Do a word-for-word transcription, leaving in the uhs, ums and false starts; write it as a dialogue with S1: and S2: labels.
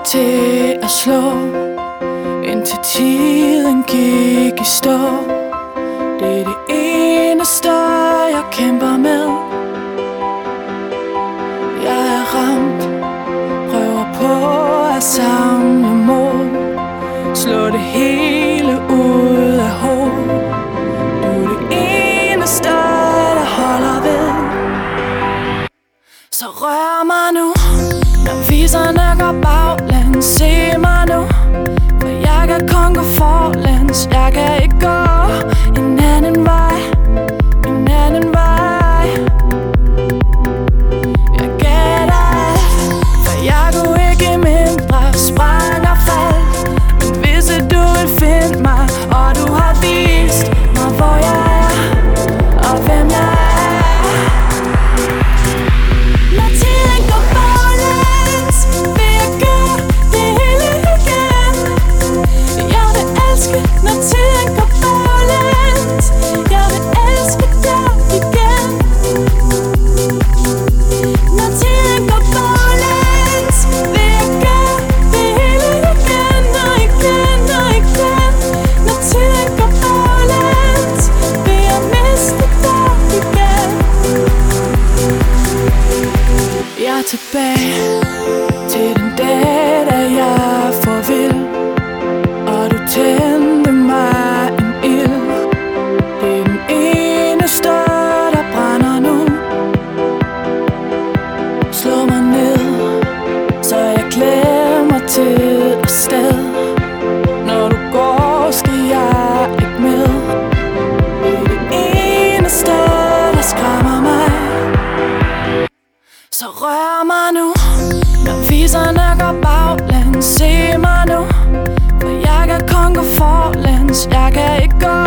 S1: til at slå, indtil tiden gik i stå. Det er det eneste jeg kæmper med. Jeg er ramt, prøver på at samle mod, slå det hele ud af hovedet. Du er det eneste der holder ved. Så rør mig nu, når viserne går baglæns. Se mig nu, for jeg kan kun gå forlæns. Jeg kan ikke gå en anden vej, en anden vej. Jeg gætter alt, for jeg kunne ikke mindre. Sprang og faldt, men hvis du vil finde mig, og du har vist mig hvor jeg er, og hvem jeg er. Når tiden går baglæns, vil jeg gøre det hele igen. Jeg vil elske, når tiden går baglæns. Jeg vil elske dig igen. Når tiden går baglæns, vil jeg gøre det hele igen og igen og igen. Når tiden går baglæns, vil jeg miste dig igen. Jeg er tilbage til den dag, da jeg for vild, og du tændte mig en ild. Det er den eneste, der brænder nu. Slå mig ned, så jeg glemmer tid og sted. Når du går, skal jeg ikke med. Det er det eneste, der skræmmer mig. Så rør mig nu, når viserne går baglæns. Se mig nu, for jeg kan kun gå forlæns. Jeg kan ikke gå